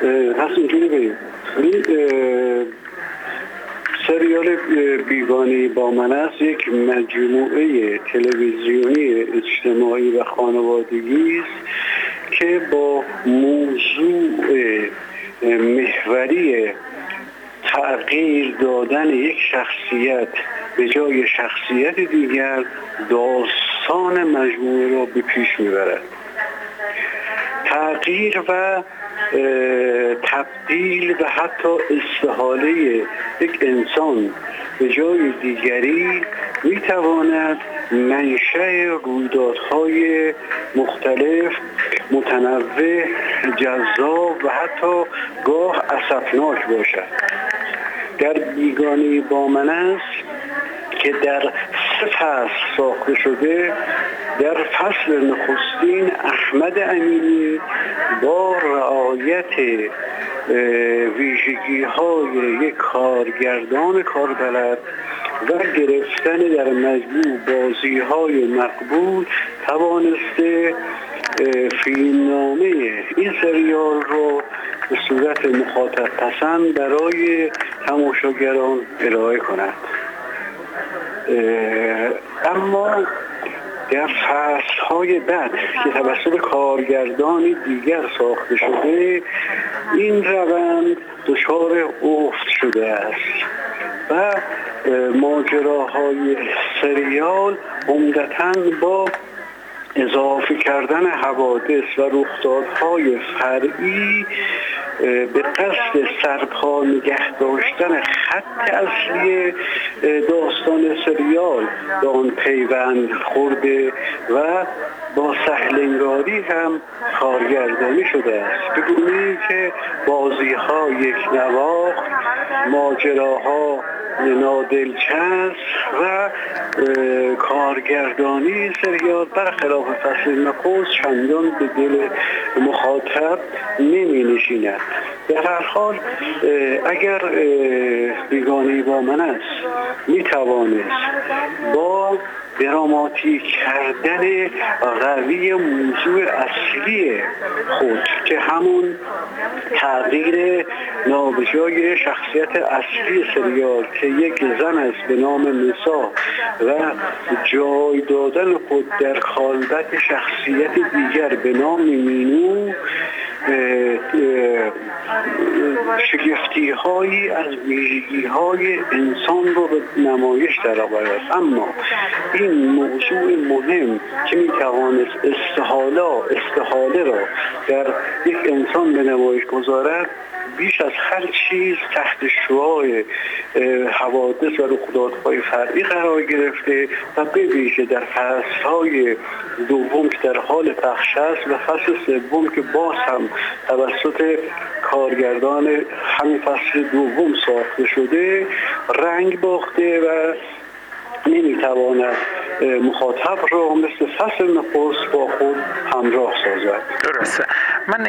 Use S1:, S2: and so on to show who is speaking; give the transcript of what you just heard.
S1: پس اینجوری بگیم این سریال بیگانه با من است یک مجموعه تلویزیونی اجتماعی و خانوادگی است که با موضوع محوری تغییر دادن یک شخصیت به جای شخصیت دیگر داستان مجموعه را به پیش میبرد. تغییر و تبدیل و حتی استحاله یک انسان به جای دیگری میتواند منشأ رویدادهای مختلف، متنوع، جذاب و حتی گاه اسفناک باشد. در بیگانه با من است که در 3 فصل ساخته شده، در فصل نخستین احمد امینی با رعایت ویژگی‌های یک کارگردان کاربلد و گرفتن در مجموع بازی‌های مقبول توانسته فیلمنامه این سریال رو به صورت مخاطب پسند برای تماشاگران ارائه کند. اما در فصل‌های بعد که توسط کارگردانی دیگر ساخته شده، این روند دچار افت شده است و ماجراهای سریال عمدتاً با اضافه کردن حوادث و رخدادهای فرعی به قصد سرپا نگه داشتن خط اصلی داستان سریال به آن پیوند خورده و با سهلنگاری هم کارگردانی شده است، به گونه‌ای که بازی‌ها یک نواخت، ماجراها نادلچسب و کارگردانی سریال برخلاف فصل نخست چندان به دل مخاطب نمی نشیند. در هر حال اگر بیگانه با من است می توانست با دراماتیک کردن قوی موضوع اصلی خود که همون تغییر نابجای شخصیت اصلی سریال که یک زن است به نام نسا و جای دادن خود در قالب شخصیت دیگر به نام مینو، شگفتی هایی از ویژگی های انسان رو به نمایش درآورد. اما این موضوع مهم که می توانست استحاله را در یک انسان به نمایش گذارد، بیش از هر چیز تحت شعاع حوادث و رخدادهای فرعی قرار گرفته و به ویژه در فصل‌های دوم که در حال پخش است و فصل سوم که باز هم توسط کارگردان همین فصل دوم ساخته شده رنگ باخته و نمیتواند مخاطب را مثل فصل نخست با خود همراه سازد.
S2: درسته. من